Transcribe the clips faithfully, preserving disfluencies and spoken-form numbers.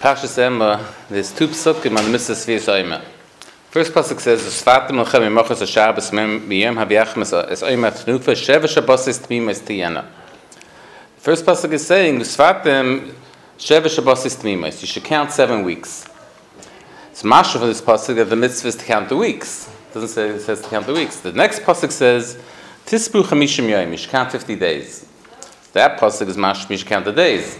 Parshas Emor, there's two psukim on the mitzvah Svias Omer. First pasuk says, "Svatim lechem imachos haShabbos miyom habiachmas es Omer tnufa sheva Shabbos tmimas tiyana." First pasuk is saying, "Svatim sheva Shabbos tmimas." You should count seven weeks. It's mashal for this pasuk that the mitzvah is to count the weeks. It doesn't say it says to count the weeks. The next pasuk says, "Tispu chamishim yom." You should count fifty days. That pasuk is mashal. You should count the days.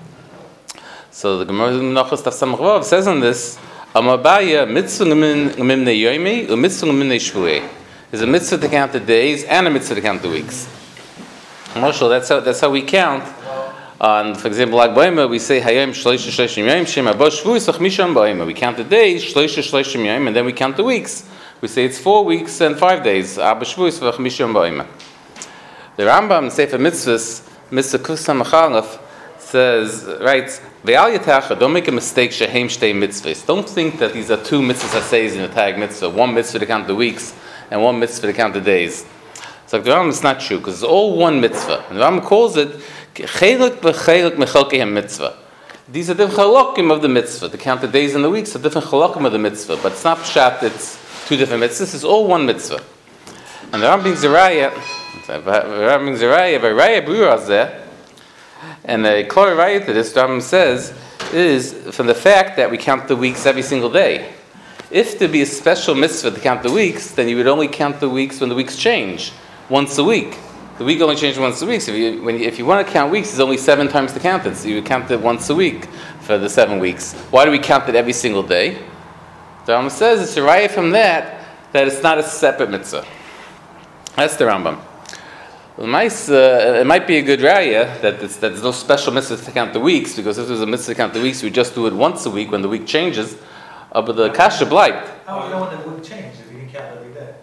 So the Gemara Menachos Daf Samach Vav says on this, "Amabaya mitzvah gemimnei yomi u mitzvah gemimnei shvuei." There's a mitzvah to count the days and a mitzvah to count the weeks. Marshall, that's how that's how we count. On, for example, Lag B'Omer, we say Hayom Shloisha Shloishim Yom Shem Abo Shvuos Achmisham B'Omer. We count the days Shloisha Shloishim Yom, and then we count the weeks. We say it's four weeks and five days. Abo Shvuos Achmisham B'Omer. The Rambam in Sefer Mitzvahs, Mitzvah Kusam Achalaf, says, right, don't make a mistake, shehem shtei mitzvahs. Don't think that these are two mitzvahs says in the tag mitzvah, one mitzvah to count the weeks and one mitzvah to count the days. So the Rambam is not true, because it's all one mitzvah. And the Rambam calls it chelik v'chelik mechalkehem mitzvah. These are different chalakim of the mitzvah. To count the days and the weeks are different chalakim of the mitzvah, but it's not pshat, it's two different mitzvahs, it's all one mitzvah. And the Rambam brings a raya, the Rambam brings a raya, a raya brura zeh. And the Klor Raya to this, Rambam says, is from the fact that we count the weeks every single day. If there be a special mitzvah to count the weeks, then you would only count the weeks when the weeks change, once a week. The week only changes once a week. So if you, when you, if you want to count weeks, there's only seven times to count it. So you would count it once a week for the seven weeks. Why do we count it every single day? The Rambam says it's a raya from that, that it's not a separate mitzvah. That's the Rambam. Uh, it might be a good raya that, that there's no special mitzvah to count the weeks, because if there's a mitzvah to count the weeks, we just do it once a week when the week changes. Uh, but the kasha blight. How do you know when the week changes if you can count every day?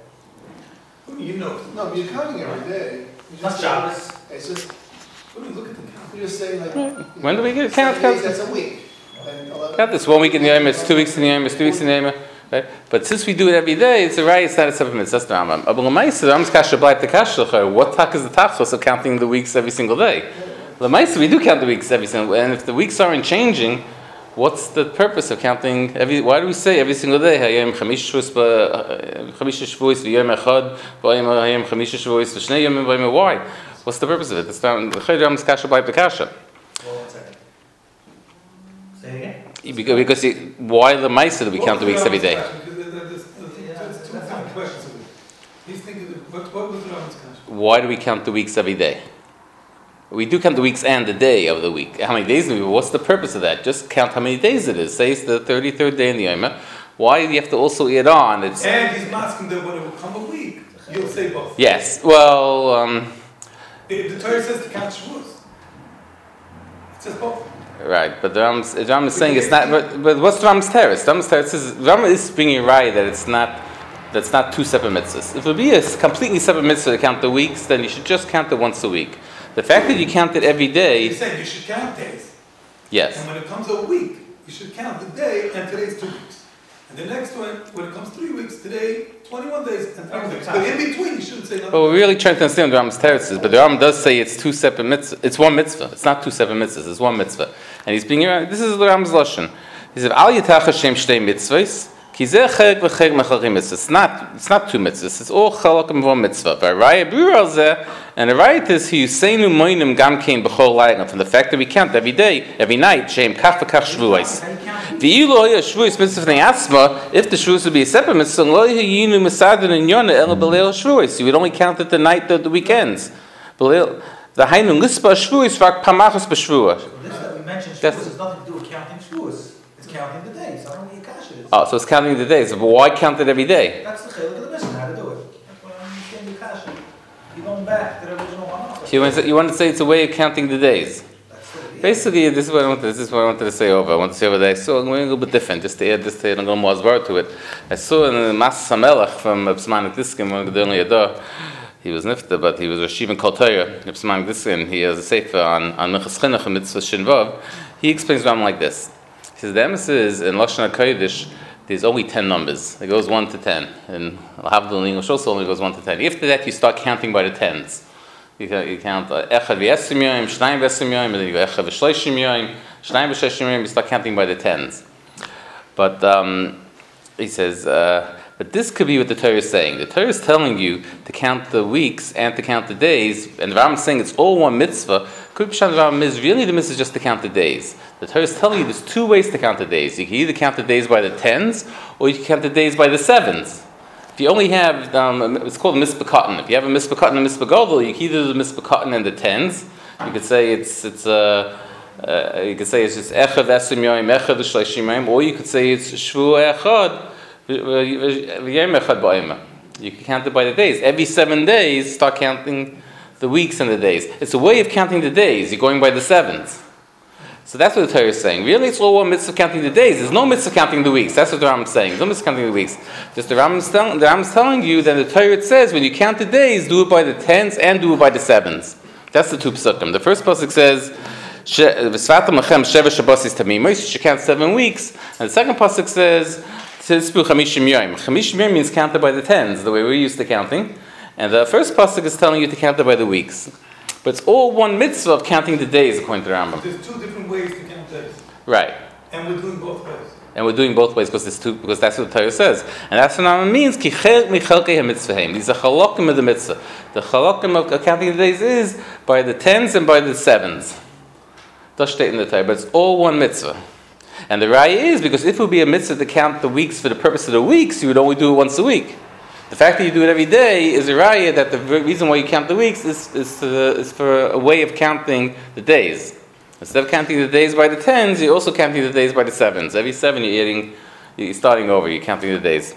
You know, no, but you're counting every day. Not Shabbos. It's just, when you look at the count, you're just saying like, right. When do we get count? Count days, that's a week. Count this one week in the Yom, it's two weeks in the Yom, it's two weeks in the Yom. Right? But since we do it every day, it's a right, it's not a separate mitzvah. That's the Rambam. But L'maisa, the Rambam's kasha b'layt the kasha. What tak is the tachos of counting the weeks every single day? L'maisa, we do count the weeks every single day. And if the weeks aren't changing, what's the purpose of counting every, why do we say every single day, Hayom chamish shvuos v'yom echad, v'yom hayom chamish shvuos v'shnei yomim v'yom. Why? What's the purpose of it? It's the Rambam's kasha b'layt the kasha. Well, one second. Say it again. Because, because it, why the Maisa do we count the weeks every day? Why do we count the weeks every day? We do count the weeks and the day of the week. How many days do we? What's the purpose of that? Just count how many days it is. Say it's the thirty-third day in the Yom. Why do you have to also add on? It's, and he's asking that when it will come a week, you'll say both. Yes. Well, um, the, the Torah says to count Shavuos. It says both. Right, but the Rambam, the Rambam is saying it's not. But, but what's the Rambam's teretz? The Rambam's teretz says the Rambam is bringing right that it's not. That's not two separate mitzvahs. If it would be a completely separate mitzvah to count the weeks, then you should just count it once a week. The fact that you count it every day. You said you should count days. Yes. And when it comes a week, you should count the day, and today's two weeks. And the next one, when it comes three weeks, today twenty-one days and three weeks. But in between, you shouldn't say nothing. Well, we're really trying to understand what the Rambam's teretz is, but the Rambam does say it's two separate mitzvahs. It's one mitzvah. It's not two separate mitzvahs. It's one mitzvah. And he's being this is the Rambam's lashon. He said, "Al yitach Hashem shtei mitzvahs, ki zeh chelik v'chelik mechalchim mitzvahs." It's not. It's not two mitzvahs. It's all chalakim of one mitzvah. But raya brura zeh, and the raya is he yuseinu moinim gam kein b'chol layla, from the fact that we count every day, every night. Shem kach v'kach shvuos. V'yilu hoya shvuos mitzvah ne'asma. If the shvuos would be a separate mitzvah, lo yinu misaden in yonah ela b'leil shvuos. You would only count it the night of the weekends. B'leil the hainu lispa shvuos v'ak pamachos b'shvuah. This that we mentioned shvuos has nothing to do with counting shvuos. It's counting the days. I don't know what your kasha is. Oh, so it's counting the days. But why count it every day? That's the chiluk of the mission, how to do it. That's why I understand your kasha. You're going back to the original one. You want, to, you want to say it's a way of counting the days. That's it, yeah. Basically, this is what I wanted. This is what I wanted to say over. I wanted to say over there. I saw something a little bit different, just to add this to it and a little more asbar to it. I saw in the Mas Samelach from Psman Diskin, one of the Gedolei Yador. He was nifta, but he was a Shivan Kol Torah. Psman Diskin. He has a sefer on on Minchas Chinuch and Mitzvah Shinvav. He explains Ram like this. He says the emphasis is in Lashon HaKodesh. There's only ten numbers. It goes one to ten. And Al-Havdul in English also only goes one to ten. After that, you start counting by the tens. You count, you count uh, Echad v'Esrim Yom, Shnayim v'Esrim Yom, and then you go Echad v'Shloishim Yom, Shnayim v'Shloishim Yom. You start counting by the tens. But um, he says, uh, but this could be what the Torah is saying. The Torah is telling you to count the weeks and to count the days, and the Rambam is saying it's all one mitzvah. Could be the Rambam is really the mitzvah is just to count the days. The Torah is telling you there's two ways to count the days. You can either count the days by the tens, or you can count the days by the sevens. If you only have, um, it's called a mitzvah cotton. If you have a mitzvah cotton and a mitzvah gadol, you can either do the mitzvah cotton and the tens. You could say it's it's uh, uh, you could say it's just echad esrim yom, echad shleishim yom, or you could say it's shvu echad v'yom echad ba'ima. You can count it by the days. Every seven days, start counting the weeks and the days. It's a way of counting the days. You're going by the sevens. So that's what the Torah is saying. Really, it's all one mitzvah counting the days. There's no mitzvah counting the weeks. That's what the Rambam is saying. There's no mitzvah counting the weeks. Just the Rambam is telling, the Rambam is telling you that the Torah it says when you count the days, do it by the tens and do it by the sevens. That's the two psukim. The first pasuk says, "V'svatam lachem sheva shabasis tamimos." You should count seven weeks. And the second pasuk says, "Tzispu chamishim yom." Chamishim yom means counted by the tens, the way we're used to counting. And the first pasuk is telling you to count it by the weeks. But it's all one mitzvah of counting the days, according to the Rambam. There's two different ways to count days. Right. And we're doing both ways. And we're doing both ways because it's two, because that's what the Torah says. And that's what Rambam means, ki chelek michelkei ha-mitzvahem. These are chalokim of the mitzvah. The chalokim of counting the days is by the tens and by the sevens. That's stated in the Torah, but it's all one mitzvah. And the raya is, because if it would be a mitzvah to count the weeks for the purpose of the weeks, you would only do it once a week. The fact that you do it every day is a raya that the reason why you count the weeks is is, uh, is for a way of counting the days. Instead of counting the days by the tens, you're also counting the days by the sevens. Every seven you're adding, you're starting over, you're counting the days.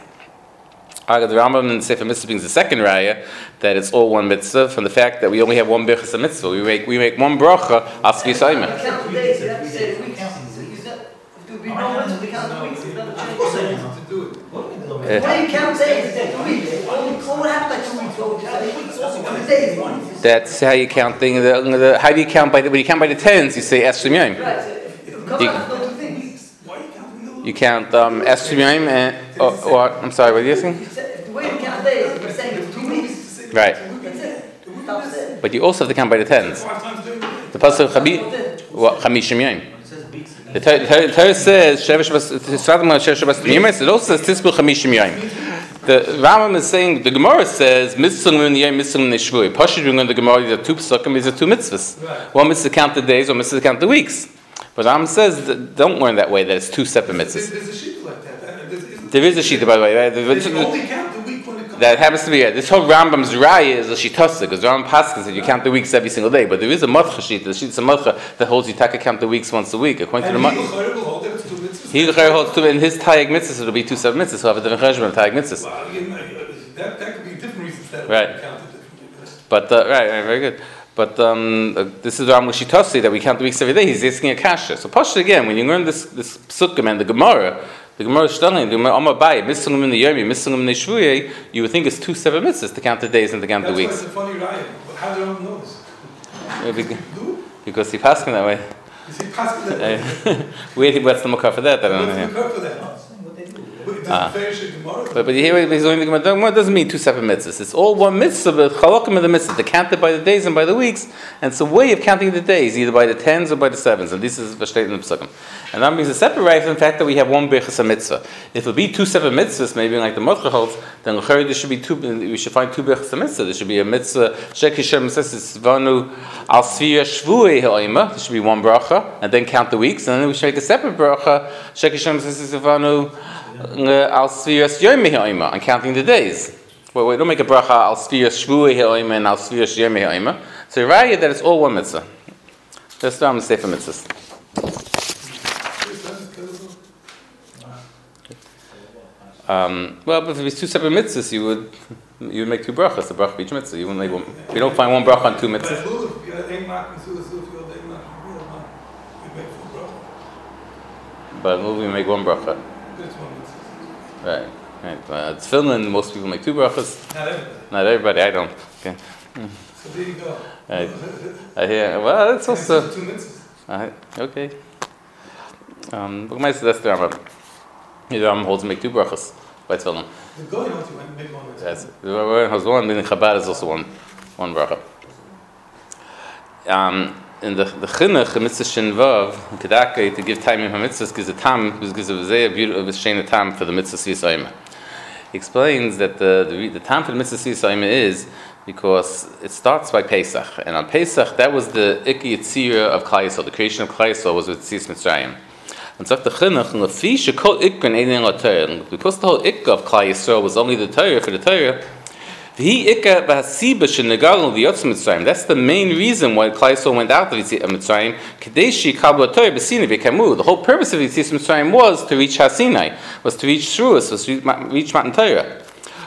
The Rambam in Sefer Mitzvah brings the second raya that it's all one mitzvah from the fact that we only have one birchas mitzvah. We make we make one bracha as v'yisayim. Count the days, you have to say the weeks. There would be no one to count the weeks. It's never changed. To do it. Why you count days? Two weeks. What what happened like two weeks ago? Just like weeks also. Two days. That's how you count thing. The, the, how do you count by the, when you count by the tens? You say esrim yom. Right. So if it comes out, no two things. Why are you counting the You count um, esrim yom and or, or I'm sorry, what are you saying? If the way you count days, you're saying it's two weeks. Right. That's it. Stop it. But you also have to count by the tens. five times a day? The pasuk chabi what chamishim yom. The Torah says Sheva Shabbos Tmimis. It also says Tisbu Chamishim Yom. The Rambam is saying the Gemara says Mitzvah Yom Mitzvah Neshvui. Pashut in the Gemara these are two psukim. These are two mitzvahs. One mitzvah to count the days, one mitzvah to count the weeks. But Rambam says that don't learn that way. That it's two separate mitzvahs. There's a sheet like that. There's, There is a sheet, by the way. Right? there's only count the week when it comes. That happens to be, yeah, this whole Rambam's raya is a shitasa, because Rambam Paskin said you count the weeks every single day, but there is a matcha sheet, the sheet is a matcha that holds you taka count the weeks once a week, according And to the Hegel matcha. Chayr will hold that it's two mitzvahs. He holds two, in his tayeg mitzvahs, it'll be two seven mitzvahs, so have a different cheshbon of tayeg mitzvahs. Well, again, uh, that, that could be different reasons that Right. we count it differently. But, uh, right, right, very good. But um, uh, this is Rambam Shitasi, that we count the weeks every day, he's asking a kasha. So Pasha again, when you learn this, this psukim and the Gemara, the Gemara is telling the Gemara Amar Abaye, Mitzvah in the Yomi, Mitzvah in the Shvuye, you would think it's two seven mitzvahs to count the days and to count That's the why weeks. it's a funny raya. But how do you know this? Uh, bec- Do? Because he passed that way. Is he passing that? Uh, Where he what's the makar for that? I don't know. What's Yeah. the curve for that? Wait, does Ah. the fair shit Gemara? But, but you hear what he's doing the Gemara. The Gemara doesn't mean two separate mitzvahs. It's all one mitzvah, but chalakim of the mitzvah. They count it by the days and by the weeks, and it's a way of counting the days, either by the tens or by the sevens. And this is Vashteit in the Psukim. And that means a separate right from the fact that we have one birchas mitzvah. If it would be two separate mitzvahs, maybe like the Motzcha holds, then there should be two. We should find two birchas mitzvah. There should be a mitzvah. Shekishem says it's vanu al sfira shvuei ha'oima. There should be one bracha, and then count the weeks, and then we should make a separate bracha. Shekishem says it's vanu al sfiras yomi ha'oima, and counting the days. Well, we don't make a bracha al sfiras shvuei ha'oima and al sfiras yomi ha'oima. So raya that it's all one mitzvah. That's the Sefer mitzvahs. Um, well, but if it's two separate mitzvahs, you would you would make two brachas, a bracha for each mitzvah. You wouldn't make one. You don't find one bracha on two mitzvahs. But we make one bracha. Right, right. Uh, it's Finland. Most people make two brachas. Not everybody. Not everybody. I don't. Okay. So there you go. Right. I hear. Well, that's also. Two mitzvahs. Uh, okay. Um, but that's the Rambam. The Rambam holds to make two brachas by Tefillin. The going on to make one mitzvah. Yes. The Rambam has one. Then Chabad is also one, one bracha. um, in the the chinuch, the mitzvah shenvav, kedaka to give time in mitzvahs because the tam because it was a beautiful, it was shein tam for the mitzvah siyasayim. He explains that the the, the time for the mitzvah siyasayim is because it starts by Pesach, and on Pesach that was the ikki yitzira of Klal Yisrael. The creation of Klal Yisrael was with Tzis Mitzrayim. And so the chinuch lefi shekol ikkan einin la Torah, because the whole ikka of Klal Yisrael was only the Torah for the Torah. That's the main reason why Klal Yisrael went out of Mitzrayim. The whole purpose of Yetzias Mitzrayim was to reach Har Sinai, was to reach Shavuos, was to reach Matan Torah.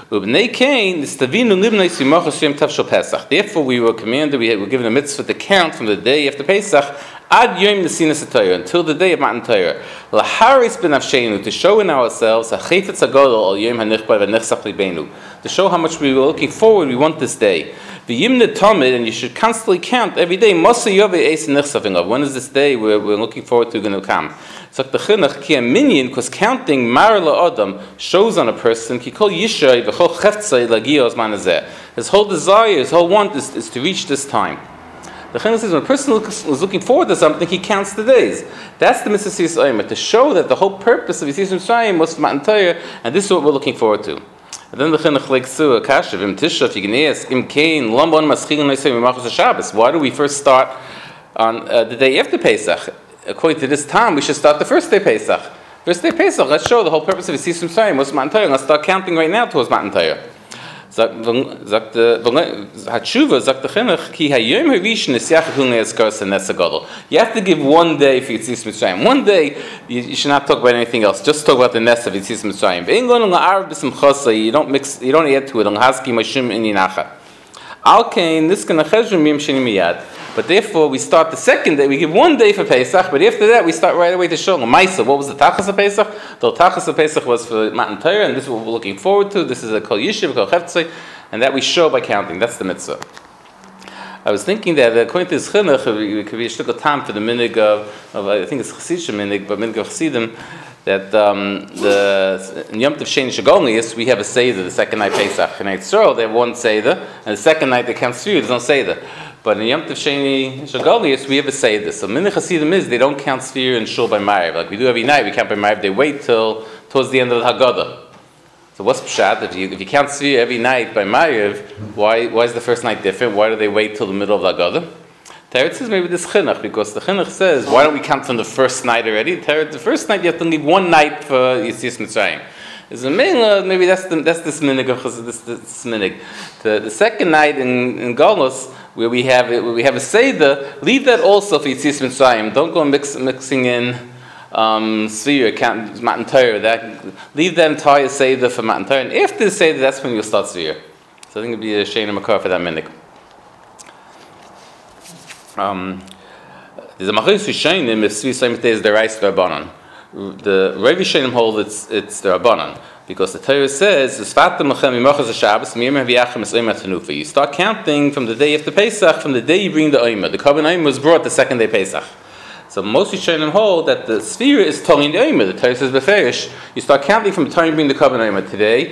Therefore, we were commanded, we were given a mitzvah to count from the day after Pesach Ad Yom Nesinas HaTorah, until the day of Matan Torah. Laharis b'nafsheinu, to show in ourselves, ha'chefetz hagadol al Yom hanichbar v'nechsach libeinu, to show how much we were looking forward, we want this day. V'yimne tamid, and you should constantly count every day. Mosa yove eis nechsaving of. When is this day we're, we're looking forward to going to come? So the chinuch ki a minyan, because counting mar la'adam shows on a person ki kol yishay v'chol cheftzay lagiyah ozman hazeh. His whole desire, his whole want is, is to reach this time. The chinuch says when a person is looking forward to something, he counts the days. That's the mitzvah Yisrael Omer, to show that the whole purpose of Yetzias Mitzrayim was for Matan Torah, and this is what we're looking forward to. And then the chinuch legs to a kasha v'im tisha figneas im kain lambon maschil noisei v'machos Shabbos. Why do we first start on uh, the day after Pesach? According to this time, we should start the first day Pesach. First day Pesach. Let's show the whole purpose of Yetzias Mitzrayim was Matan Torah. Let's start counting right now towards Matan Torah. Sagt the Hatshuva, sagt the chinuch, ki hayom harishon nisyach hulnei eskaras hanes hagadol. You have to give one day for Yetzias Mitzrayim. One day, you, you should not talk about anything else. Just talk about the ness of Yetzias Mitzrayim. You don't mix, you don't add to it. Al kain niskan achezrim yom sheni miyad. But therefore, we start the second day. We give one day for Pesach, but after that, we start right away to Sholem. Maisa, what was the Tachas of Pesach? The Tachas of Pesach was for Matan Torah, and this is what we're looking forward to. This is a Kol Yishiv, Kol Cheftzei, and that we show by counting. That's the mitzvah. I was thinking that according to this chinuch, it could be a shtickle tam for the minig of, of, I think it's Chassidische minig, but minig of Chassidim, that um, the in Yom Tov Sheni Shagolnius, we have a Seder, the second night Pesach. In Yisrael, they have one Seder, and the second night they count through, there's no Seder. But in Yom Tov Sheni Shagolius, we have a Seder. So Minich Hasidim is, they don't count Sphere and Shul by Ma'ariv. Like we do every night, we count by Ma'ariv. They wait till towards the end of the Haggadah. So what's Pshat? If you, if you count Sphere every night by Ma'ariv, why, why is the first night different? Why do they wait till the middle of the Haggadah? Teretz says maybe this chinuch, because the chinuch says, why don't we count from the first night already? Teretz, the first night you have to leave one night for Yetzias Mitzrayim. Is a mila, maybe that's the that's this minig of this this minig. The the second night in in Galus, where we have it, where we have a seder, leave that also for Yetzias Mitzrayim. Don't go mix, mixing in um Svir, count Matan Torah. That leave that entire seder for Matan Torah, and after the seder, that's when you'll start Svir. So I think it'd be a shayna makar for that minig. Um, there's a machlis shaynim if Svir same day is the rice rabbanon. The Rav Yishanim hold it's it's the Rabbanan, because the Torah says you start counting from the day after Pesach, from the day you bring the Omer. The Korban Omer was brought the second day Pesach. So most Yishanim hold that the sphere is Torin the Omer. The Torah says beferish. You start counting from the time you bring the Korban Omer. Today,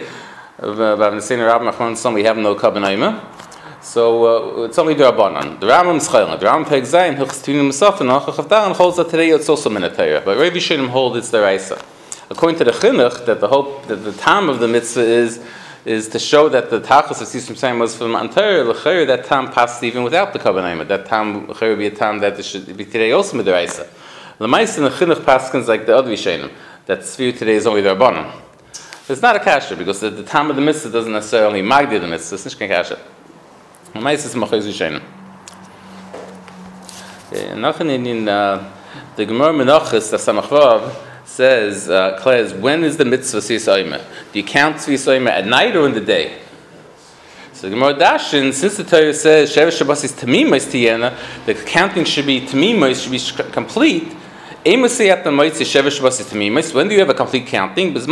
we have no Korban Omer. So uh, it's only the Rabbanan. The Rambam is Chaylan. The Rambam takes Zayin, Hilchos Tefillin Musaf, and Chavdaran holds that today it's also Minatayah. But Rav Yishanim hold it's the Raisa. According to the Chinuch, that the hope, that the time of the mitzvah is is to show that the Tachas of Yetzias Mitzrayim was from Matan Torah. L'chayr, that time passed even without the Korban Omer. That time l'chayr would be a time that it should be today also the Raisa. The Ma'is in the Chinuch paskins like the other Yishanim, that Tzvir today is only the Rabbanan. It's not a kasha, because the, the time of the mitzvah doesn't necessarily magdi the mitzvah. It's not a kasha. Meistens mache ich schön. Nachher in the Gemara Menachos, the Samachvav says, uh, Claire, when is the mitzvah Tzviyas Omer? Do you count Tzviyas Omer at night or in the day? So the Gemara Dashin, since the Torah says Shev Shabbos is Tamimos Tiyena, the counting should be Tamimos, should be complete. When do you have a complete counting? When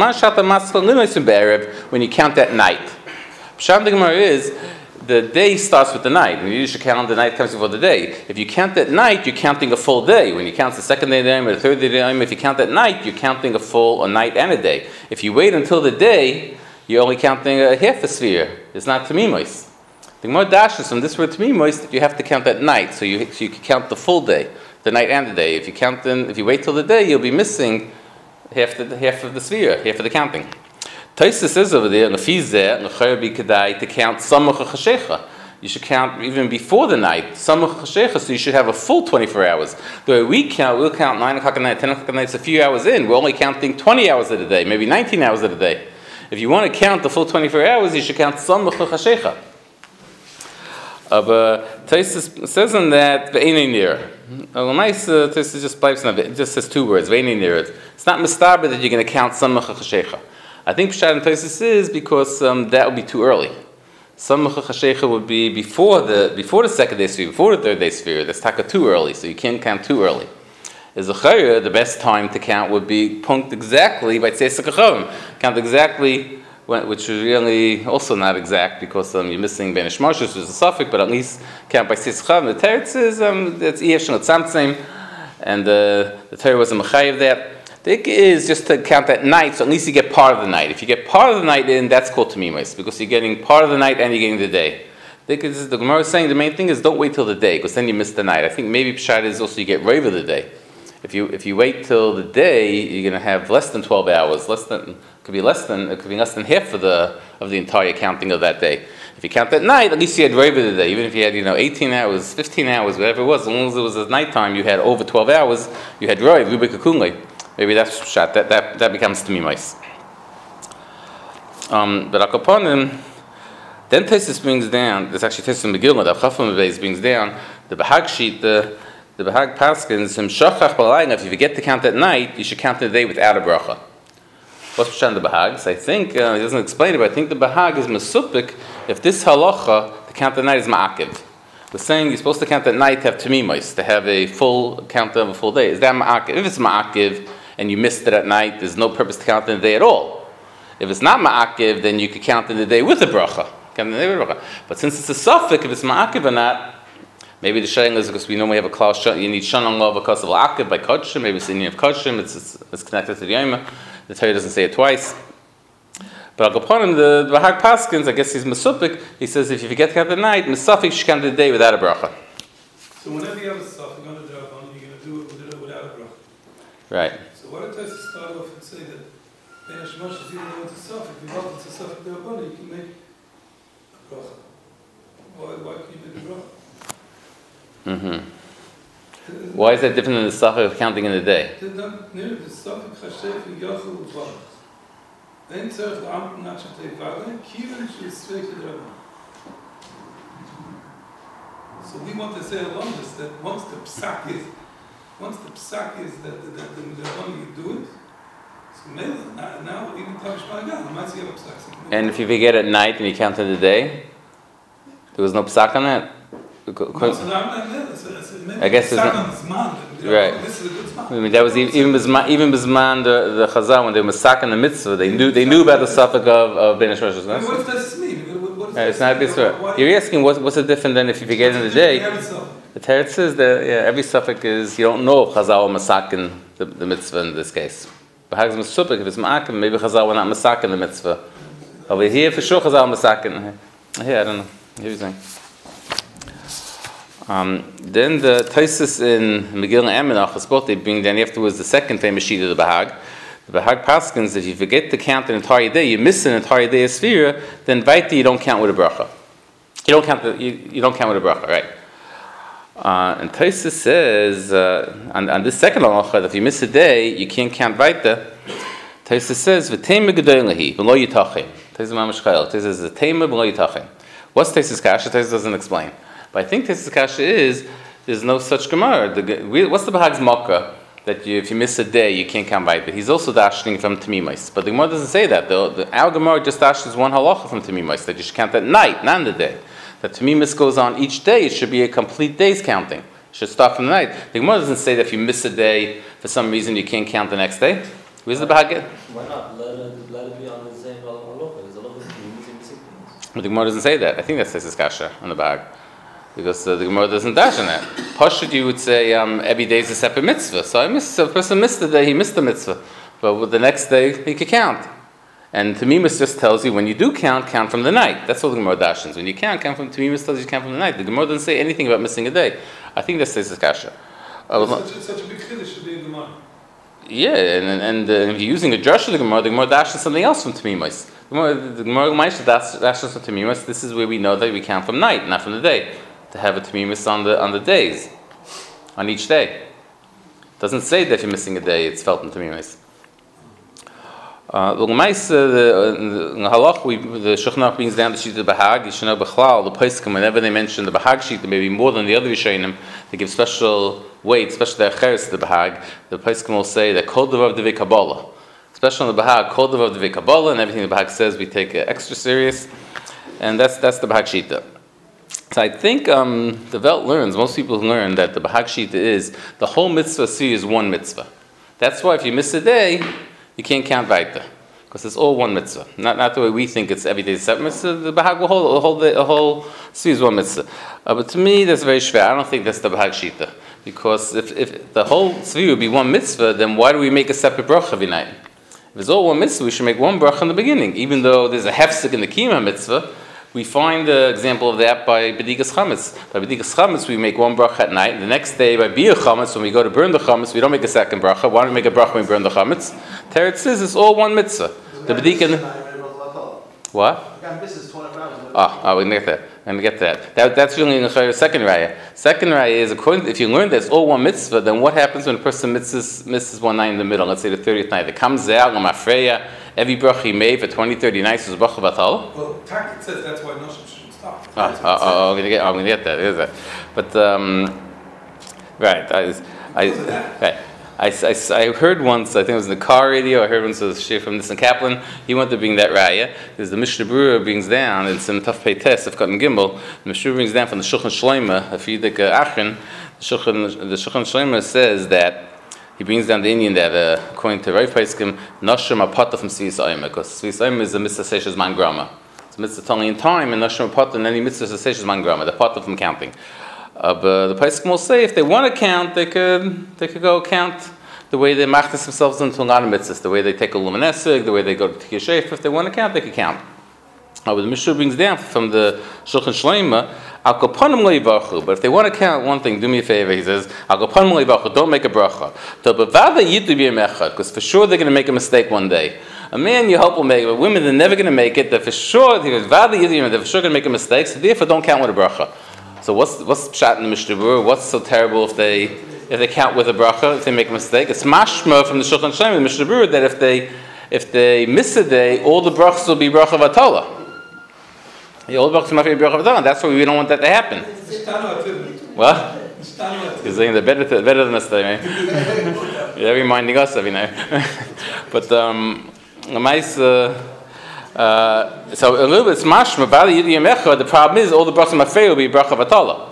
you count at night. Pshat the Gemara is, the day starts with the night. And you should count the night comes before the day. If you count at night, you're counting a full day. When you count the second day of the day or the third day of the day, if you count at night, you're counting a full a night and a day. If you wait until the day, you're only counting a half a sphere. It's not tamimos. The Gemara dashes from this word to me, most that you have to count at night, so you so you can count the full day, the night and the day. If you count in, if you wait till the day, you'll be missing half the half of the sphere, half of the counting. Taisa says over there, "Nefizeh nechayr bi kedai to count samach chashecha." You should count even before the night, samach chashecha, so you should have a full twenty-four hours. The way we count, we'll count nine o'clock at night, ten o'clock at night. It's a few hours in. We're only counting twenty hours of the day, maybe nineteen hours of the day. If you want to count the full twenty-four hours, you should count samach chashecha. But Taisa says in that ve'enei nir. Well, nice. Taisa just bleibt in it. Just says two words. Ve'enei nir. It's not mistaber that you're going to count samach chashecha. I think Pshat and Taisa is because um, that would be too early. Samach chashecha would be before the before the second day sphere, before the third day sphere. That's taka too early, so you can't count too early. As a chayra, the best time to count would be punkt exactly by tzeis hakachavim. Count exactly. Which is really also not exact because um, you're missing ben ishmash, which is a suffix, but at least count by sischav. The teretz is um, that's yesh and tzamtzim, and uh, the Torah was a mechayev that. The ik is just to count at night, so at least you get part of the night. If you get part of the night in, that's called tamimis because you're getting part of the night and you're getting the day. The ik is the Gemara is saying the main thing is don't wait till the day because then you miss the night. I think maybe pshat is also you get rave of the day. If you if you wait till the day, you're going to have less than twelve hours. Less than could be less than it could be less than half of the of the entire counting of that day. If you count at night, at least you had rave of the day. Even if you had you know eighteen hours, fifteen hours, whatever it was, as long as it was at nighttime, you had over twelve hours. You had rave rubik akunle. Maybe that's pshat. That that that becomes tamimais. Um, but akaponim. Then Tesis brings down. There's actually Tesis in Megillah. The Chafam Beis brings down the Bahag sheet. The The Bahag Paskins, him shachach b'layla. If you forget to count at night, you should count the day without a bracha. What's Pshat the Bahags? I think uh, he doesn't explain it, but I think the Bahag is mesupik. If this halacha to count at night is ma'akiv, we're saying you're supposed to count at night to have tamimos, to have a full count of a full day. Is that ma'akiv? If it's ma'akiv and you missed it at night, there's no purpose to count in the day at all. If it's not ma'akiv, then you could count in the day with a bracha. Count in the day with a bracha. But since it's a suffix, if it's ma'akiv or not. Maybe the sharing is because we normally have a class. You need shanan law because of la'akiv by kodshim. Maybe it's the Indian of kodshim. It's, it's it's connected to the yoma. The Torah doesn't say it twice. But I'll go upon him. The Bahag Paskins, I guess he's mesupik. He says if you forget to count the night, mesafik should count the day without a bracha. So whenever you have a suffix on the job, you're going to do it without a bracha. Right. So what it does is start off and say that ben hashmash is even though it's a suffix, if you want it's a suffix there, you can make a bracha. Why why can you make a bracha? Mm-hmm. Why is that different than the suffix of counting in the day? So we want to say along this that once the psak is, once the psak is that the that the Rabban you do it, so now now even Tavish Malagan, might see a psak. And if you forget at night and you count in the day, there was no psak on that. I guess it's not, right. I mean, that was even bisman, even bisman the the Chazal when they were masakin the mitzvah. They knew they knew about the suffix of of ben hashmash. What does this mean? It's not mitzvah. You're asking what's what's it different than if you forget in the day? The Teretz says that yeah, every suffix is you don't know if Chazal were masakin the, the mitzvah in this case. But Hag's mesupik if it's ma'akim, maybe Chazal were not masakin the mitzvah. Over here for sure Chazal masakin. Here I don't know. Here you're saying. Um, then the Taisus in Megillah Emenach, both they bring down afterwards the second famous sheet of the Bahag. The Bahag Paskins, if you forget to count an entire day, you miss an entire day of Sphira, then Vaita you don't count with a bracha. You don't count the, you, you don't count with a bracha, right? Uh, and Taisus says uh, on, on this second halacha that if you miss a day, you can't count Vaita. Taisus says v'teima gedolehi v'lo yitachem. Taisus mamash chayil. Taisus says v'teima v'lo yitachem. What's Taisus kasha? Taisus doesn't explain. But I think this kasha is there's no such gemara. The, what's the Bahag's makkah that you, if you miss a day you can't come by it? He's also dashing from tamimais, but the Gemara doesn't say that. The, the our Gemara just dashes one halacha from tamimais that you should count at night, not in the day. That tamimais goes on each day. It should be a complete day's counting. It should start from the night. The Gemara doesn't say that if you miss a day for some reason you can't count the next day. Where's the Bahag? Why not let it, let it be on the same halacha? Because the halacha is missing missing things. But the Gemara doesn't say that. I think that says this kasha on the Bahag. Because uh, the Gemara doesn't dash on that. Pashut, you would say um, every day is a separate mitzvah. So I miss, so a person missed the day, he missed the mitzvah. But with the next day, he could count. And Tamimus just tells you when you do count, count from the night. That's all the Gemara dashens. When you count, count from Tamimus tells you count from the night. The Gemara doesn't say anything about missing a day. I think that says the kasha. Uh, Such a, such a big chiddush should be in the mind. yeah, and and, and uh, if you're using a drush of the Gemara, the Gemara dashes something else from Tamimus. The Gemara, the Gemara dashes from Tamimus. This is where we know that we count from night, not from the day. To have a Tamimus on the on the days, on each day. It doesn't say that if you're missing a day, it's felt in Tamimus. Uh, the Gemais, the halach, we the Shulchan brings down the sheet of the Bahag. You should know Bechlal, the Poskim, whenever they mention the Bahag sheet, maybe more than the other Rishonim, they give special weight, especially the Acheres to the Bahag. The Poskim will say that Kol Devav Devei Kabbalah, especially on the Bahag, Kol Devav Devei Kabbalah, and everything the Bahag says we take uh, extra serious, and that's that's the Bahag Shita. So I think um, the Welt learns, most people learn that the Bahag Shita is the whole mitzvah see is one mitzvah. That's why if you miss a day, you can't count weiter, because it's all one mitzvah. Not not the way we think it's every day separate mitzvah. The Bahag will hold, hold the whole see is one mitzvah. Uh, but to me, that's very schwer. I don't think that's the Bahag Shita, because if, if the whole tzvi would be one mitzvah, then why do we make a separate bracha every night? If it's all one mitzvah, we should make one bracha in the beginning, even though there's a hefsek in the kima mitzvah. We find the example of that by B'digas Chametz. By B'digas Chametz, we make one bracha at night. The next day, by B'ir Chametz, when we go to burn the Chametz, we don't make a second bracha. Why don't we make a bracha when we burn the Chametz? Teretz says it's all one mitzvah. The B'dikan... What? Ah, oh, we're going to get that. We're going to get to that. that that's really the second raya. Second raya is, according to, if you learn that it's all one mitzvah, then what happens when a person misses, misses one night in the middle? Let's say the thirtieth night. It comes out, L'mafreya, every bracha he made for twenty, thirty nights is bracha batal. Well, Takat says that's why Noshim shouldn't stop. Ah, oh, oh, I'm gonna get, I'm gonna get that. Is that? But um, right, I, I, right. I, I, I heard once. I think it was in the car radio. I heard once a shir from Nissen Kaplan. He wanted to bring that raya because the Mishnah Berurah brings down. It's in Taf Pei Tes of Cotton Gimel. The Mishnah brings down from the Shulchan Shleima. If you think Achron, the Shulchan the Shulchan Shleima says that. He brings down the Indian that, uh, according to Rav Paiskim, Nashim Apata from Svis Ayim, because Svis Ayim is a mitzvah seishes man grama. It's a mitzvah telling in time, and Nashim Apata and any mitzvah seishes man grama, the pata from counting. Uh, but the Paiskim will say if they want to count, they could they could go count the way they machtas themselves into a lot of mitzvahs, the way they take a luminesig, the way they go to Tikya Sheif. If they want to count, they could count. Uh, but the Mishnah brings down from the Shulchan Shleima, Al kapanim leivachu. But if they want to count one thing, do me a favor. He says, Al kapanim leivachu. Don't make a bracha. Because for sure they're going to make a mistake one day. A man you hope will make it, but women they're never going to make it. They're for sure. He goes, they're for sure going to make a mistake. So therefore, don't count with a bracha. So what's what's pshat in the Mishnah Berurah? What's so terrible if they if they count with a bracha? If they make a mistake, it's mashma from the Shulchan Shleima, the Mishnah Berurah, that if they if they miss a day, all the brachas will be bracha v'atola. The old brachas must be bracha v'atola. That's why we don't want that to happen. What? Because they're better, to, better than us today, right? They're reminding us every night. But um, nice. Uh, uh, so a little bit mashma. The problem is all the brachas mafei will be bracha v'atola.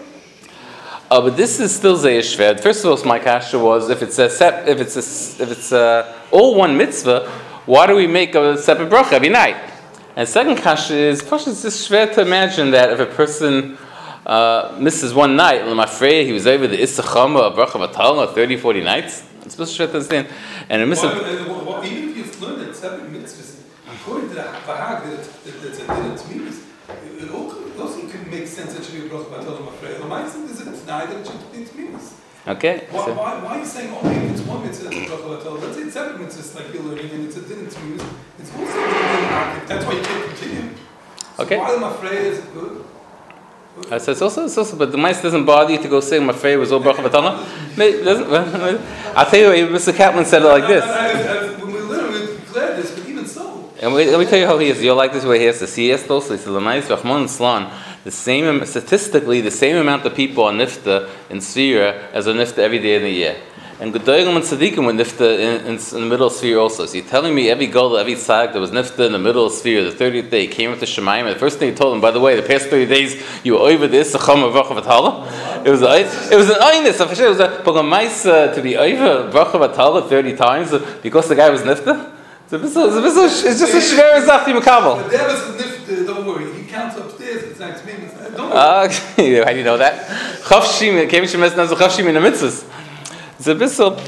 Uh, but this is still Zeyish Shved. First of all, my kasha was if it's a sep, if it's a, if it's a, all one mitzvah, why do we make a separate bracha every night? And second kasha is, first it's just shver to imagine that if a person uh, misses one night, I'm afraid he was over the Issachama of bracha v'atola thirty, forty nights. It's supposed to shver to understand. And a mitzvah. Well, even if you've learned that seven mitzvahs, according to the Bahag, that's a din of tzmius, it also can make sense that should be a bracha v'atola. I'm afraid. The mindset is it's not that it should be tzmius. Okay. Why, So. why, why are you saying only if it's one mitzvah that's a bracha v'atola? Let's say it's seven mitzvahs like you're learning, and it's a din of tzmius. It's also a din of that's why you can't continue. So Okay. why am I afraid is it good? Uh, so it's also, it's also, but the mice doesn't bother you to go say my favorite was all bracha v'atola. Maybe doesn't. I'll tell you, Mister Kaplan said it like this. I, I, I, when we learn, we declare this, but even so. And wait, let me tell you how he is. You'll like this way he has to see. Yes, also, he said, "L'mayis v'achmon and Slan." The same, statistically, the same amount of people are nifta in Sfira as are nifta every day in the year. And Gedolim and Tzadikim were nifta in, in, in the middle of Sfira also. So you're telling me every goal, every tzaddik that was nifta in the middle of Sfira, the thirtieth day, came up to Shemayim, and the first thing he told him, by the way, the past thirty days, you were over this, Sacham Bracha V'Tala. It was a, it was an oinus, of it was a Pogamaisa to be over Bracha V'Tala thirty times because the guy was nifta. It's a bit, it's, a bit, it's just a shver zachti makabel. But there was a nifta, don't worry, he counts upstairs, it's like to me, it's like, don't worry. Uh, how do you know that? Chavshim, Kevin Shemes knows the Chavshim in the mitzvahs. It's a bit so.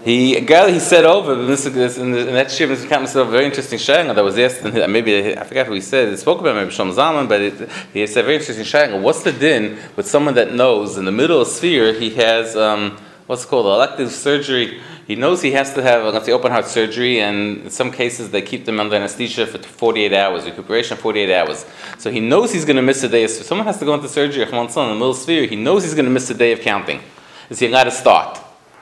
He he said over this in, the, in that shir, Mister Kaplan said a very interesting sharing that was asked. And maybe I forgot who he said. He spoke about maybe Shlomo Zalman, but it, he said a very interesting sharing. What's the din with someone that knows in the middle of sphere he has um, what's called elective surgery? He knows he has to have, let's say, open heart surgery, and in some cases they keep them under anesthesia for forty-eight hours, recuperation forty-eight hours. So he knows he's going to miss a day. So someone has to go into surgery in the middle of sphere. He knows he's going to miss a day of counting. Is he allowed to start?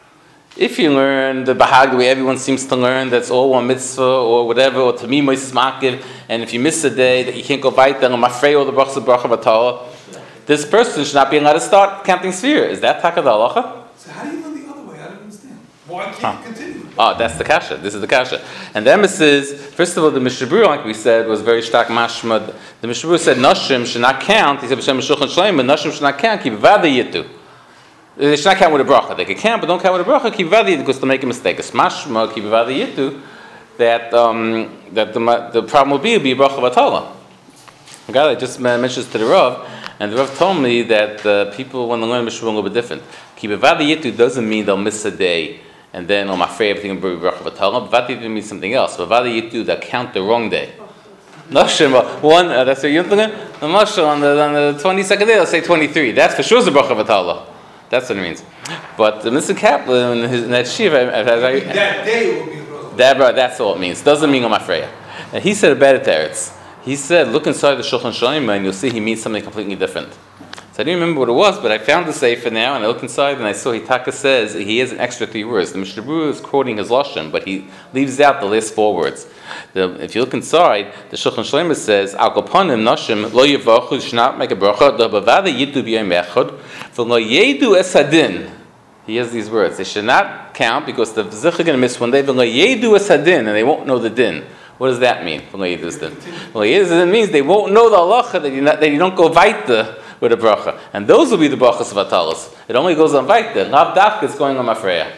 If you learn the Bahag the way everyone seems to learn, that's all one mitzvah or whatever, or Tamim Moses Makiv, and if you miss a day that you can't go weiter, and Mafrei or the Bracha Bracha Batala, this person should not be allowed to start counting sphere. Is that Taka the Halacha? So how do you know the other way? I don't understand. Why can't Huh. you continue? Oh, that's the kasha. This is the kasha. And the emes is, first of all, the Mishabur, like we said, was very stark mashmad. The Mishabur said Nashim should not count. He said B'Shem Shulchan Shleim, but Nashim should not count. Keep vada yitu. They should not count with a bracha. They can count, but don't count with a bracha. Keep vada yitu because to make a mistake. It's mashma keep vada yitu that um, that the the problem will be will be a bracha batala. God, I just mentioned to the Rav, and the Rav told me that uh, people when they learn Mishabur a little bit different. Keep vada yitu doesn't mean they'll miss a day. And then, I'm afraid everything will be bracha v'talma. Vada yitu means something else. But vada yitu, that count the wrong day. Nashim, one, uh, that's what you're thinking? The mashal on the, on the twenty-second day, they'll say twenty-three. That's for sure the bracha v'talma. That's what it means. But uh, Mister Kaplan, in, his, in that shiva, I, I, I, That day will be a bracha. that, that's all it means. Doesn't mean I'm afraid. And he said a better teretz. He said, look inside the Shulchan Shleima and you'll see he means something completely different. I didn't remember what it was, but I found the sefer now, and I looked inside, and I saw Hitaka says he has an extra three words. The Mishnah Berurah is quoting his lashon, but he leaves out the last four words. The, if you look inside, the Shulchan Shleima says, "Al kapanim nashim lo yivachu should not make a bracha. The bavada yidu b'yom echad v'lo yedu esadin." He has these words. They should not count because the zichah going to miss one day. V'lo yedu esadin, and they won't know the din. What does that mean? V'lo yedu esadin. V'lo yedu esadin means they won't know the halacha that you not, that you don't go weiter with a bracha. And those will be the brachas of Atalas. It only goes on Vaita. Lav Dafka is going on Mafreya.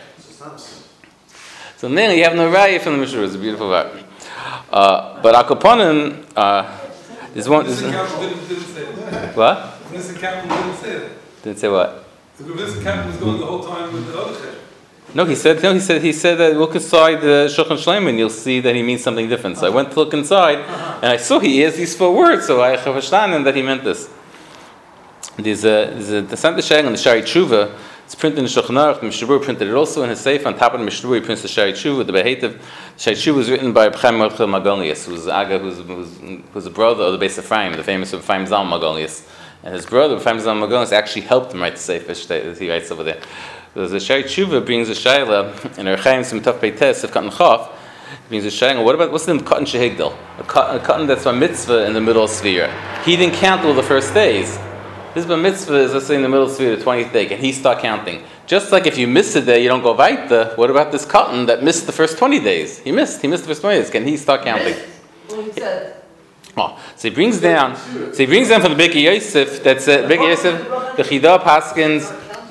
So then you have no raya from the Mishnah. It's a beautiful raya. Uh, but Akaponim uh, is one. Is, Mister Kaplan didn't, didn't say that. what? Mister Kaplan didn't say that. Didn't say what? Because Mister Kaplan was going the whole time with the other chesh. No, he said. No, he said. He said that look inside the Shulchan Shleima and you'll see that he means something different. So I went to look inside and I saw he has these four words. So I have understand that he meant this. There's a there's a descent sharing on the Shari Tshuva. It's printed in the Shulchan Aruch. The Mishnah Berurah printed it also in his sefer. On top of the Mishnah Berurah, he prints the Shari Tshuva. The Behetiv Shari Tshuva was written by Chaim Mordechai Magonius, who's Aga, who's who's who's a brother of the Beis Ephraim, the famous Ephraim Zal Magonius. And his brother Ephraim Zal Magonius actually helped him write the sefer that he writes over there. The Shari Tshuva brings a shayla in Erchaim Simtaf Peites of Katan Chaf. Brings a shayla. What about what's the Katan Shehigdal? A Katan that's a mitzvah in the middle of sphere. He didn't count all the first days. This bar mitzvah is, let's say, in the middle of the twentieth day. Can he start counting? Just like if you miss a day, you don't go weiter. What about this cotton that missed the first twenty days? He missed. He missed the first twenty days. Can he start counting? Well, he said, Oh, so he brings down. So he brings down from the Birkei Yosef. That's uh, Birkei Yosef. The Chida Paskins.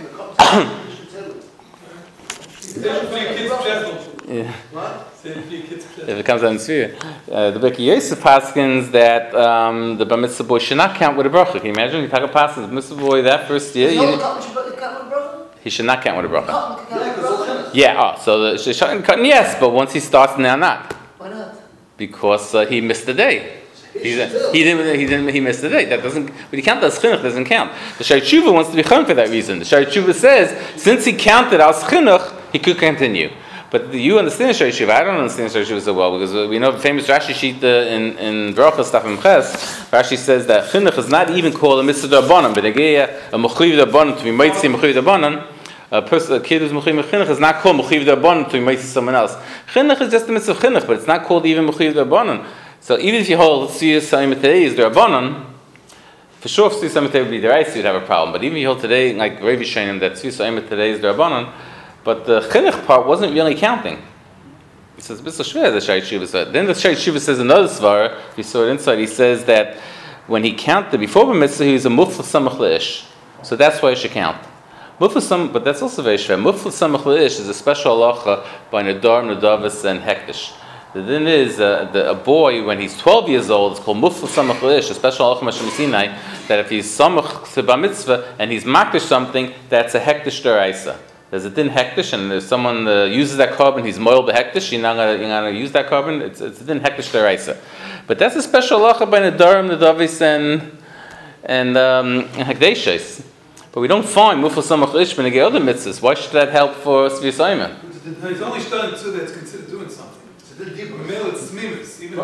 Say it for your kids' chesel. Yeah. what? Say it for your kids' chesel. If it comes down to sphere, uh, the Birkei Yosef Paskins that um, the bar mitzvah boy should not count with a bracha. Can you imagine? You talk about Paskins, the mitzvah boy that first year. No, You, cotton should put the cotton brother? he should not count with a bracha. Cotton can count with brother? Yeah. Oh, so the shayla cotton, yes, but once he starts now, not. Why not? Because uh, he missed the day. He's a, he didn't. He didn't. He missed the day. That doesn't. When you count as chinuch, doesn't count. The Shari Tshuva wants to be chum for that reason. The Shari Tshuva says since he counted as chinuch, he could continue. But you understand Shari Tshuva. I don't understand Shari Tshuva so well because uh, we know the famous Rashi sheet uh, in in Bracha Staf Ches. Rashi says that chinuch is not even called a mitzvah d'Rabbanan, but a mechuyev d'Rabbanan to be mitzvah mechuyev d'Rabbanan. A person, a kid who's mechuyev chinuch is not called mechuyev d'Rabbanan to be mitzvah someone else. Chinuch is just a mitzvah chinuch, but it's not called even mechuyev d'Rabbanan. So even if you hold Tziyas Sayim today is the Rabbanon, for sure if Tziyas Sayim today would be the Raisi, you'd have a problem. But even if you hold today, like Rav Yishayim, that Tziyas Sayim today is the Rabbanon, but the Chinuch part wasn't really counting. He says, "Bissel shver." The Shari Tshuva said. Then the Shari Tshuva says another svara. You saw it inside. He says that when he counted before the mitzvah, he was a mufla samach leish. So that's why he should count. Mufla sam, but that's also very shver. Mufla samach leish is a special halacha by Nadar, Nadavis, and Hektish. The thing is, uh, the, a boy, when he's twelve years old, it's called Mufla Samach Leish, a special Alchim Hashem Sinai, that if he's Samach to Bar Mitzvah and he's Makdish something, that's a Hektish Deraisa. There's a din hektish, and if someone uh, uses that carbon, he's moil behektish. You're not gonna, you're not gonna use that carbon. It's it's a din hektish deraisa. But that's a special halacha by the darim, the davis, and and um, hekdeshes. But we don't find mufal samach ish when get other mitzvahs. Why should that help for sviyasayim? He's only starting to that's considered doing something. Male, it's mimus. Even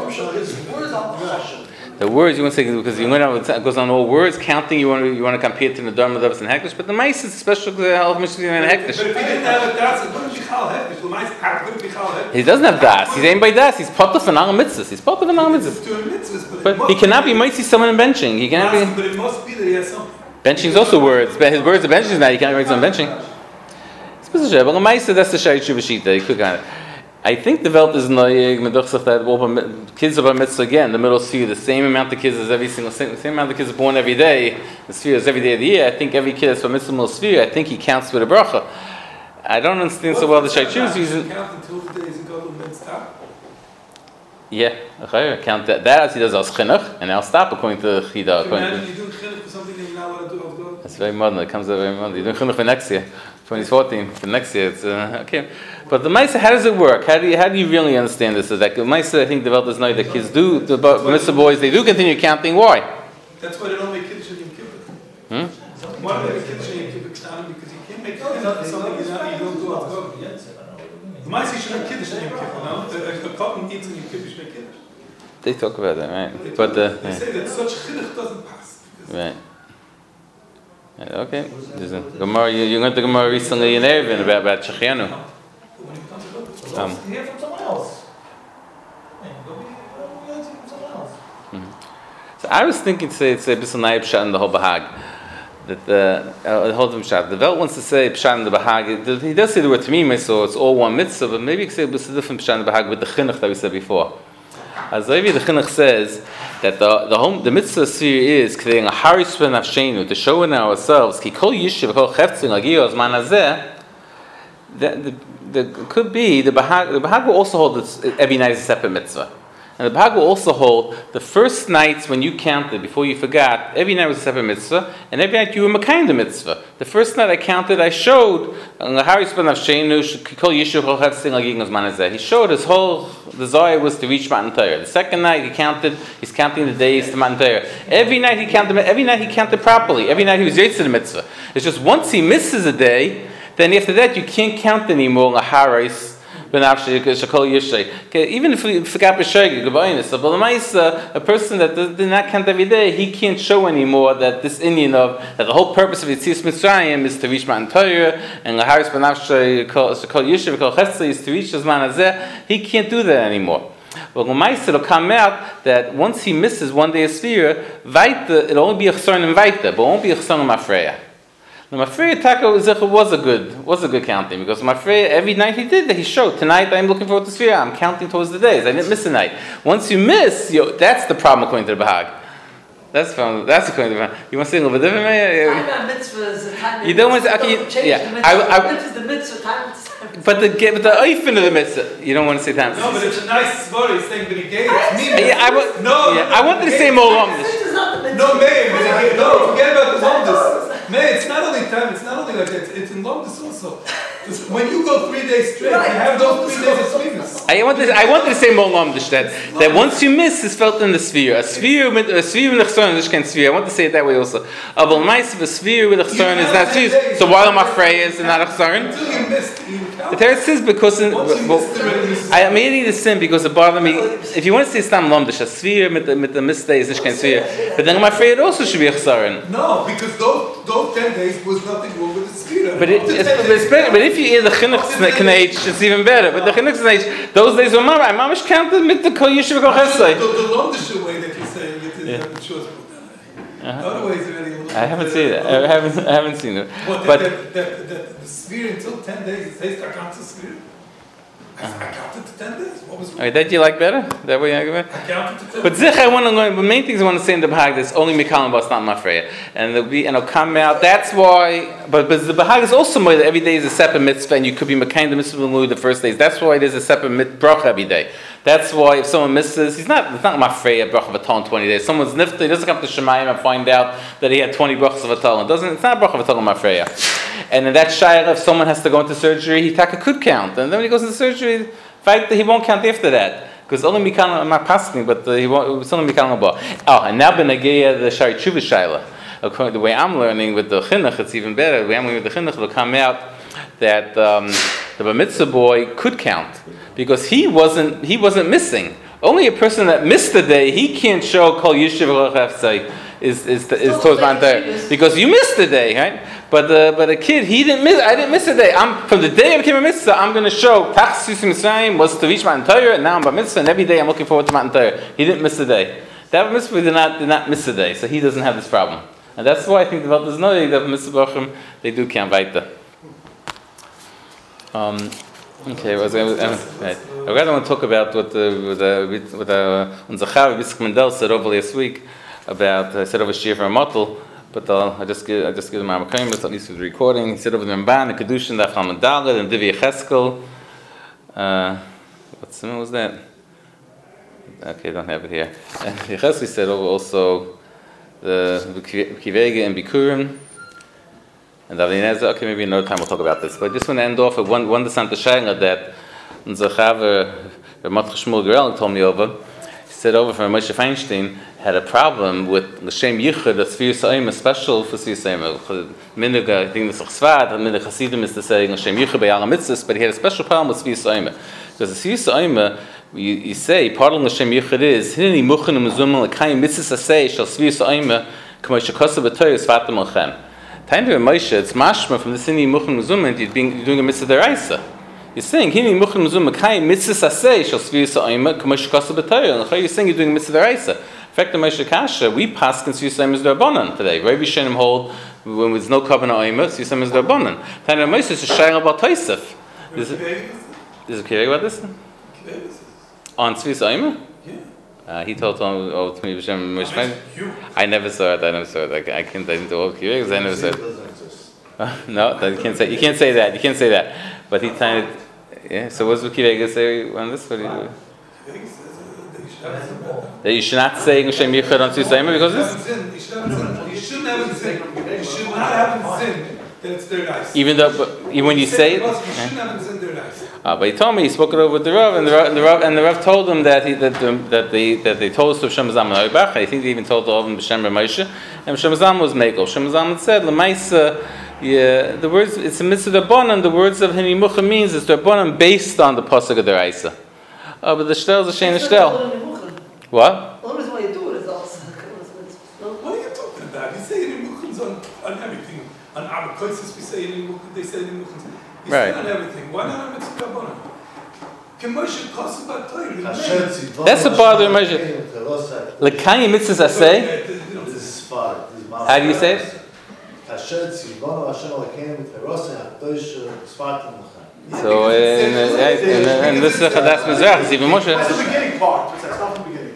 the words you want to say because you know it goes on all words counting. You want to you want to compare it to the darim, the davis, and hektish. But the mice is special halach mishkan and hektish. But if he didn't have a das, it wouldn't be chal hektish. The mice wouldn't be chal hektish. He doesn't have das. He's aimed by das. He's part of an al mitzvahs. He's part of an al mitzvahs. But he cannot be mighty someone in benching. He cannot be. But it must be that he has something. Benching is also words. His words are benching now. You can't write some benching. Special, but Lamaisa that's the shayit shuvashita. You could kind of. I think the Welt is noyig meduchsach that kids of a mitzvah again. The middle sphere, the same amount of kids as every single same, same amount of kids born every day. The sphere is every day of the year. I think every kid is from mitzvah middle sphere. I think he counts with a bracha. I don't understand so well the shayit shuvas using. Count until the days and go to the stop. Yeah, okay. Count that. That as he does as chinuch, and I'll stop according to chida. Imagine you doing chinuch for something that you're not allowed to do. That's very modern. It comes out very modern. You're doing chinuch for next year, twenty fourteen. For next year, it's uh, okay. But the Maisa, how does it work? How do you how do you really understand this? Is that the Maisa, I think the Welt is know that kids do the mitzvah boys they do continue counting. Why? That's why they don't make kiddush in Yom Kippur. Hmm? Why do they make kiddush in Yom Kippur? Because you can't make chinuch for something you're not you don't do on go. The Maisa should have kiddush in Yom Kippur. No, the couple eats in Yom Kippur should make kiddush. They talk about that, right? They But uh, they yeah. say that such chinuch doesn't pass. Right. Yeah, okay. There's a Gemara. You, you went to Gemara recently in Erevin about about Shechianu. Um, Hear from someone else. Yeah, go be, go be from someone else. So I was thinking to say it's a bisschen naib pshat in the whole bahag. That the uh, hold him pshat. The Welt wants to say pshat in the bahag. He does say the word tamimah, so it's all one mitzvah. But maybe he could say a bisschen different pshat in the bahag with the chinuch that we said before. As maybe the chinuch says that the the home the mitzvah sphere is creating a haris v'nafshenu to show in ourselves ki kol yishuv kol cheftzin lagiyos man hazeh. That the, the could be the bahag the bahag will also hold this, every night is a separate mitzvah, and the bahag will also hold the first nights when you counted before you forgot every night was a separate mitzvah, and every night you were makayim the mitzvah. The first night I counted, I showed he showed his whole desire was to reach Matan Torah. The second night he counted, he's counting the days to Matan Torah. Every night he counted, every night he counted properly. Every night he was yetzer the mitzvah. It's just once he misses a day, then after that you can't count anymore laharis. Even if we forgot b'shegeg, a person that did not count every day, he can't show anymore that this Indian of that the whole purpose of Yetzias Mitzrayim is to reach Matan Torah, and laharis b'nafshay kol yishuv kol chesed is to reach Zman Hazeh. He can't do that anymore. But L'maisa it'll come out that once he misses one day of Sfira, Vaita, it'll only be a chesron in Vaita, but it won't be a chesron in Mafreya. Now Mafreya Taka was a good was a good counting because Mafreya every night he did that he showed tonight I'm looking forward to Sfira, I'm counting towards the days. I didn't miss a night. Once you miss, you, that's the problem according to the Bahag. That's from that's according to the Bahag. You want to say a little bit different? Time and mitzvah is a time. You don't want to okay, change yeah. the mitzvah. I, I, Mitzvah is the mitzvah time. but the but the oifin of the mitzvah, you don't want to say time. No, but it's a nice story saying that he gave it to me. Yeah, I, wa- No, yeah, no, I wanted to say more on this. Mitzvah is not the mitzvah. No, man, but he gave, no, forget about the lomdus. Man, it's not only time, it's not only like that, it's, it's in lomdus also. It's when you go three days straight, Right. you have those three days of sweetness. I wanted I wanted to say more lomdish that that once you miss is felt in the sphere. A sphere with a sphere with a chesron is kind sphere. I want to say it that way also. A nice of a sphere with a chesron is not sphere. So why am I afraid is not a chesron? Until you missed, you count. The Torah says because in, Once you well, missed it, already missed it. I made it a sin because it bothered me. If you want to say stam lomdish, a sphere with the with the missed day is not kind sphere. But then I'm afraid it also should be a chesron. No, because those those ten days was nothing wrong with the sphere. But, it, After it's, ten but, days- it's better, but if you hear the chinuch knage, it's even better. But the chinuch knage, those days were mama. I mamish counted mit the kol yishuv kol The, chesed. the lomdische way that you're saying it is Yeah. yeah. choice put that way. Other ways already a little I haven't bit, seen it. uh, I haven't I haven't seen it. What, But that, that, that, that, the sphere until ten days, they start counting the sphere. I, I counted to ten days. What was wrong? okay, that you like better? That way you like better? I counted to ten But zich, I want to learn. The main things I want to say in the Bahag is only Mikalim Bas, not Mafreya, and there'll be and it'll come out. That's why. But but the Bahag is also more that every day is a separate mitzvah, and you could be Mekayim the mitzvah Lemud the first days. That's why there's a separate mit- bracha every day. That's why if someone misses, he's not. It's not Mafreya bracha of Atal in twenty days. Someone's nifta, he doesn't come to Shemayim and find out that he had twenty brachas of Atal. It doesn't. It's not bracha of Atal Mafreya. And in that shayla, if someone has to go into surgery, he taka could count. And then when he goes into surgery, in fact, he won't count after that. Because only mikan, I'm not passing, but uh, he won't, it's only mikan about. Oh, and now benageya the shari tshuva shayla. According to the way I'm learning with the chinuch, it's even better. The way I'm learning with the chinuch, it'll come out that um, the bar mitzvah boy could count because he wasn't he wasn't missing. Only a person that missed the day, he can't show kol yishuv v'chaftzai is is is towards my entire because you missed the day, right? But the but a kid, he didn't miss. I didn't miss the day. I'm from the day I became a mitzvah. I'm going to show Tachs Yisrael Mitzrayim was to reach my entire, and now I'm bar mitzvah, and every day I'm looking forward to my entire. He didn't miss the day. That bar mitzvah did not did not miss the day, so he doesn't have this problem, and that's why I think the Welt is knowing that mitzvah bachim they do count weiter. Um. Okay, was I right. I rather want to talk about what the with the with the unser Chavi Bisq Mendel said over last week about uh, said over Shir for a Motel, but uh, I just give I just give him my comments at least with the recording. He said over the Ramban, the Kedushin, the Chamadal, and Divi Cheskel. Uh, what similar was that? Okay, I don't have it here. And Cheskel said over also the Kivege and Bikurim. And okay, maybe another time we'll talk about this. But I just want to end off with one one descent to Shayla that unser Chaver Ramat Shmuel Gerel told me over. He said over from Moshe Feinstein had a problem with L'Shem Yichud, the Sfir Sa'im, special for Sfir Sa'im. Minig, I think the Sachsvad, Minig Hasidim is to say L'Shem Yichud by Yala Mitzvahs, but he had a special problem with Sfir Sa'im. Because the Sfir Sa'im, you, you say, part of L'Shem Yichud is, Hineni Muchan Muzum L'Kayim Mitzvahs Asay, Shal Sfir Sa'im, K'mo Shekosov B'Toyos Vatem L'Chem. Time to Moshe, it's mashma from the Sini Muchan Muzum, you're being you're doing a mitzvah deraisa. You're saying Hini Muchan Muzum Kai mitzvah asay shall svir sa'ima k'mosh kasa b'tayil. And you're saying you're doing a mitzvah deraisa. In fact, the Moshe Kasha, we pass can svir sa'ima is derbanan today. Rabbi Shenim hold when there's no kavanah oima, svir sa'ima is derbanan. Time to Moshe is a shayla about Tosef. Is it? Is it curious about this? On svir sa'ima? Uh, he told oh, to me, Moshe. I never saw it. I never saw it. I, I can't. I didn't do all because I never saw it. Uh, no, you can't say. You can't say that. You can't say that. But he tied it. Yeah. So what's Kivega say on this? What do you do? That you should not say Hashem Yichud on Tzusayim because this. You shouldn't have a sin. You should not have a sin. That it's their rice. Even though, but, even when you say it. You shouldn't have a sin their rice. Uh, but he told me he spoke it over with the Rav, and the Rav, and the Rav, and the Rav told him that he, that um, that they that they told us to Shem Zalman Oibach. I think they even told the Rav B'Shem Ramoshe, and Shem Zalman was Mekel. Shem Zalman said, "L'maisa, yeah, the words it's a mitzvah derbanan. The words of Hini Mucha means it's derbanan based on the pasuk of the Raisa. Oh, but the shtel is a shein shtel. What? The only reason why you do it is also. What are you talking about? You say Hini Muchans on on everything. On Abakosis, we say Hini Muchans. They say Hini Muchans. You right. say on everything. Why not on mitzvah derbanan? That's a bother measure. Lekayim mitzvahs asay. How do you say it? So in in in this Chadas Mizrach is even more. That's the beginning part. That's not the beginning.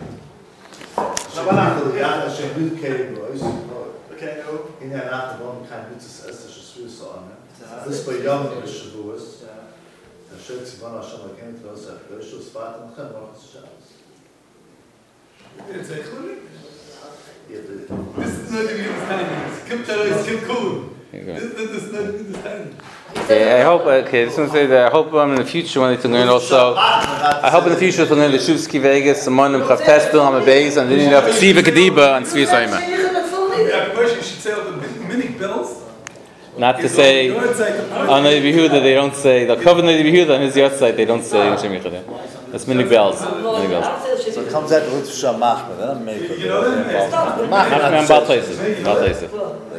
This by Yom Shavuos. Hashem Tzivon Hashem Lakein Tzivos HaKadosh Sfatim Lechem Rochas Shabbos. It's actually. This is not even his time. Kim Taro is Kim Kulun. This this is not even his time. Okay, I hope. Okay, I just want to say that I hope um, in the future when they learn also. I hope in the future to learn the Shuvsky Vegas, Simonim Chavtestel, Amabeis, and then you have Ksiva Kediba and Tzvi Soima. You should say all the mini bells. Not to say on Nadi Yehuda they don't say the cover Nadi Yehuda on his yahrzeit they don't say Hashem Yichud. That's many bells. Many bells. So it comes out with Shamach, but then make it. You know that? I'm about places. About places.